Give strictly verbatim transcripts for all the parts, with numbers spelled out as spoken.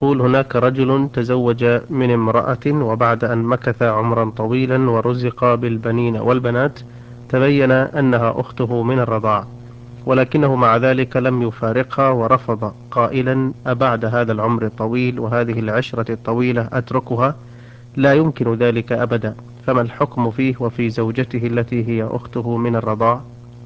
قول: هناك رجل تزوج من امرأة، وبعد أن مكث عمرا طويلا ورزق بالبنين والبنات تبين أنها أخته من الرضاعة، ولكنه مع ذلك لم يفارقها ورفض قائلا: أبعد هذا العمر الطويل وهذه العشرة الطويلة أتركها؟ لا يمكن ذلك أبدا. فما الحكم فيه وفي زوجته التي هي أخته من الرضاعة؟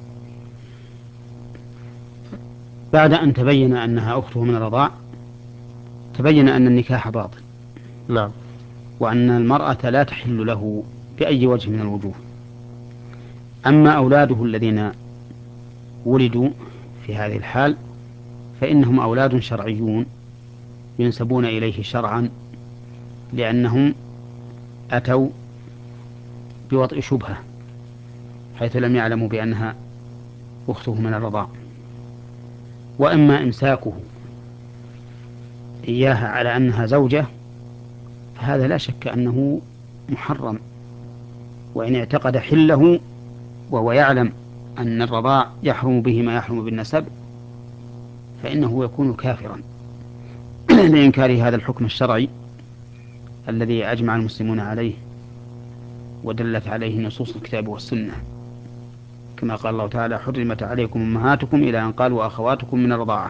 بعد أن تبين أنها أخته من الرضاع تبين أن النكاح باطل، نعم. وأن المرأة لا تحل له بأي وجه من الوجوه. أما أولاده الذين ولدوا في هذه الحال فإنهم أولاد شرعيون ينسبون إليه شرعا، لأنهم أتوا بوضع شبهة حيث لم يعلموا بأنها أخته من الرضاع. وأما إمساكه إياها على أنها زوجة فهذا لا شك أنه محرم، وإن اعتقد حله وهو يعلم أن الرضاع يحرم به ما يحرم بالنسب فإنه يكون كافرا لإنكار هذا الحكم الشرعي الذي أجمع المسلمون عليه ودلت عليه نصوص الكتاب والسنة، كما قال الله تعالى: حرمت عليكم أمهاتكم إلى أن قال وأخواتكم من الرضاعة.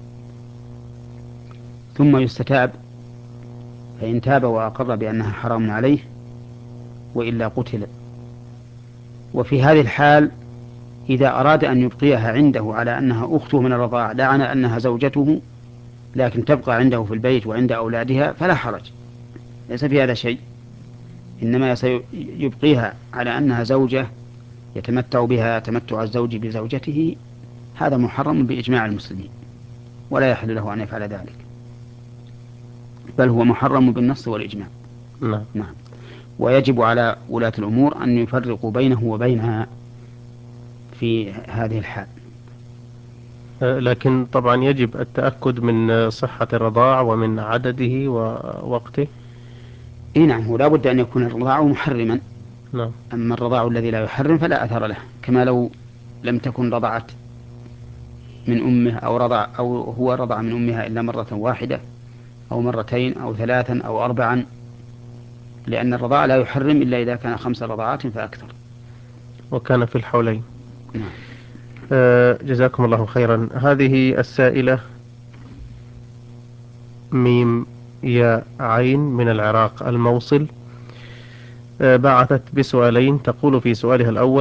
ثم يستتاب، فإن تاب وأقر بأنها حرام عليه وإلا قتل. وفي هذه الحال إذا أراد أن يبقيها عنده على أنها أخته من الرضاعة لا على أنها زوجته، لكن تبقى عنده في البيت وعند أولادها فلا حرج، ليس في هذا شيء، إنما يبقيها على أنها زوجة يتمتع بها تمتع الزوج بزوجته، هذا محرم بإجماع المسلمين ولا يحل له أن يفعل ذلك، بل هو محرم بالنص والإجماع. نعم. نعم. ويجب على ولاة الأمور أن يفرقوا بينه وبينها في هذه الحال. أه، لكن طبعا يجب التأكد من صحة الرضاع ومن عدده ووقته. إيه نعم، هو لا بد أن يكون الرضاع محرما. نعم. أما الرضاع الذي لا يحرم فلا أثر له، كما لو لم تكن رضعت من أمه أو رضع أو هو رضع من أمها إلا مرة واحدة أو مرتين أو ثلاثا أو أربعا، لأن الرضاع لا يحرم إلا إذا كان خمس رضعات فأكثر. وكان في الحولين. نعم. أه، جزاكم الله خيرا. هذه السائلة ميم يا عين من العراق الموصل، أه، بعثت بسؤالين. تقول في سؤالها الأول: